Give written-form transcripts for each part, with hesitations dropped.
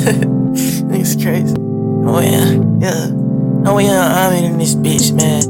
Niggas crazy. Oh yeah. Oh yeah, I'm in this bitch, man.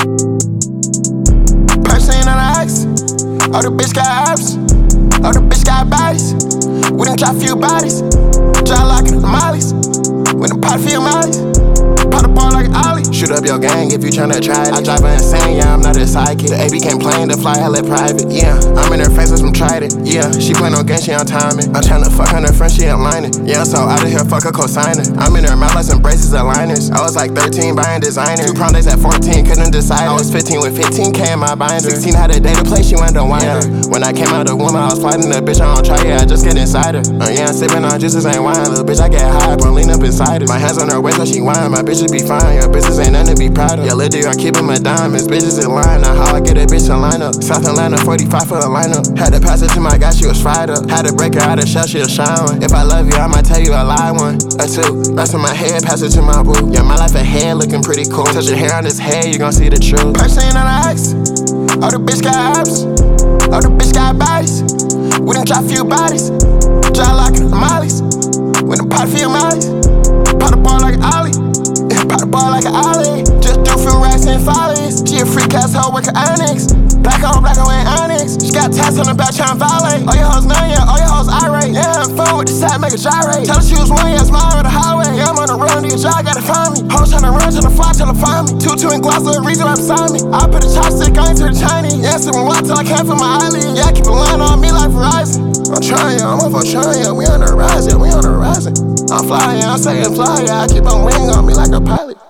Person on the axe. Oh, the bitch got abs. Oh, the bitch got bodies. We done drop few bodies. Try locking the mollies. We done pot a few mollies. Pop the ball like Ollie. Shoot up your gang if you tryna try it. I drive her insane, yeah, I'm not a sidekick. The AB can't plane to fly hella private. Yeah, I'm in her face with some trident. Yeah, she play no game, she on timing. I'm tryna fuck on her friend, she ain't lining. Yeah, so out of here, fuck her co-signer. I'm in her mouth like some braces and liners. I was like 13 buying designer. 2 prom days at 14, couldn't decide. I was 15 with 15K in my binder. 16 had a day to play, she went to wine her. When I came out the woman, I was fighting the bitch, I don't try it, I just get inside her. Yeah, I'm sipping on juices, ain't wine. Little bitch, I get high, but lean up inside her. My hands on her waist, so she whine. My bitches be fine, your business ain't nothing to be proud of. Yeah, little dude, I'm keeping my diamonds. Bitches in line, now how I get a bitch to line up. South Atlanta, 45 for the lineup. Had to pass it to my guy, she was fried up. Had to break her out of shell, she was shine. If I love you, I might tell you a lie one or two. Rest in my head, pass it to my boo. Yeah, my life ahead looking pretty cool. Touch your hair on his head, you gon' see the truth. Person on the axe. Oh, the bitch got abs. Oh, the bitch got bodies. We done drop few bodies. Try locking the mollies. We done pot a few mollies. Pop the ball like Ollie. Pop the ball like an Ollie. Just do few racks and follies. She a freak ass hoe working Onyx. Black on ain't Onyx. She got tats on the back trying to violate. All your hoes none, yeah, all your hoes irate. Yeah, I'm phone with the side, make a gyrate. Tell her she was one, yeah, smile on the highway. Yeah, I'm on the run, nigga, y'all gotta find me. Hoes tryna run, tryna fly, till they find me. 2-2 and gloss, the reason right beside me. I put a chopstick, I ain't to the Chinese. Yeah, sippin' water till I can't feel my eyelid. Yeah, I keep a line on me like Verizon. I'm trying, yeah, I'm up for trying, yeah, we on the rise, yeah, we on the rising. I'm flying, yeah, I'm saying fly, yeah, I keep on wing on me like a pilot.